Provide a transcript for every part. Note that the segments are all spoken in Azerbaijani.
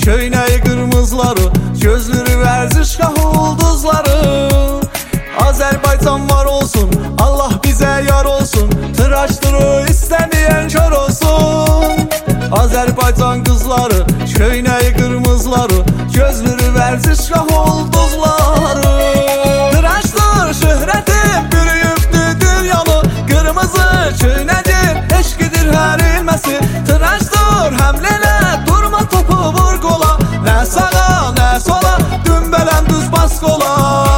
köynəyi qırmızları, gözləri vərzişgah ulduzları. Azərbaycan var olsun, Allah bizə yar olsun, tıraşdırı istəməyən kör olsun. Azərbaycan qızları, köynəyi qırmızları, gözləri vərzişgah ulduzları. Tıraşdır şöhrətim, bürüyübdü dünyanı, qırmızı köynədir, eşqidir hər ilməsi. Tıraşdır həmlələ, durma topu vur qola, nə sağa, nə sola, dümbələn düz bas qola.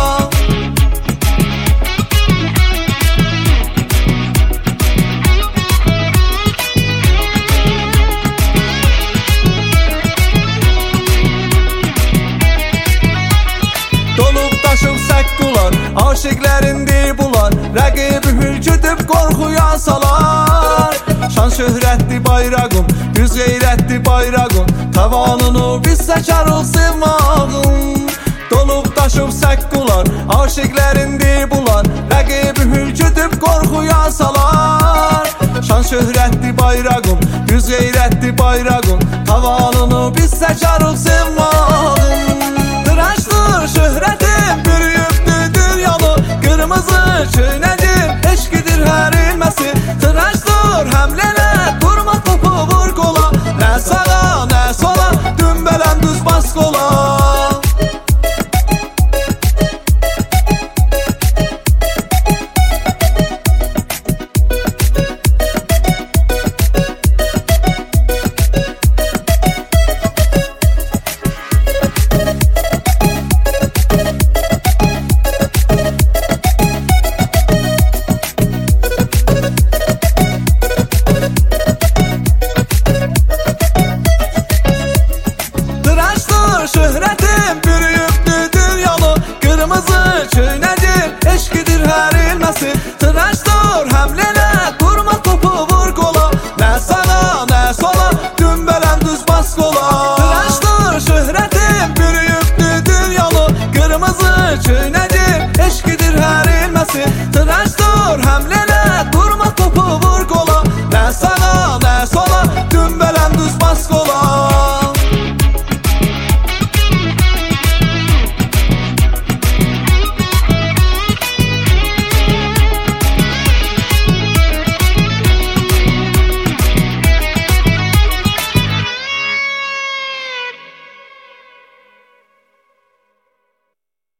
Dolub daşıb səkkular, aşiqlərindir bunlar, rəqibi hürküdüb qorxuya salar. Şan şöhrətli bayrağım, yüz qeyrətli bayrağım, tavanını biz səkarıq sevmağım. Dolub daşıb səkkular, aşiqlərindir bunlar, rəqibi hürküdüb qorxuya salar. Şan şöhrətli bayrağım, yüz qeyrətli bayrağım, tavanını biz səkarıq sevmağım. Tıraşdır şöhrətim, bürüyübdü dünyanı, qırmızı köynədir, eşqidir hər ilməsi. Tıraşdır həmlələ, durma topu vur qola, nə sağa, nə sola, dümbələn düz bas qola. Şöhrətim, bürüyübdü dünyanı, qırmızı köynədir, eşqidir hər ilməsi. Tıraşdır həmlələ, durma topu vur qola, nə sağa, nə sola, dümbələn düz bas qola. Tıraşdır şöhrətim, bürüyübdü dünyanı, qırmızı köynədir, eşqidir hər ilməsi. Tıraşdır həmlələ, durma topu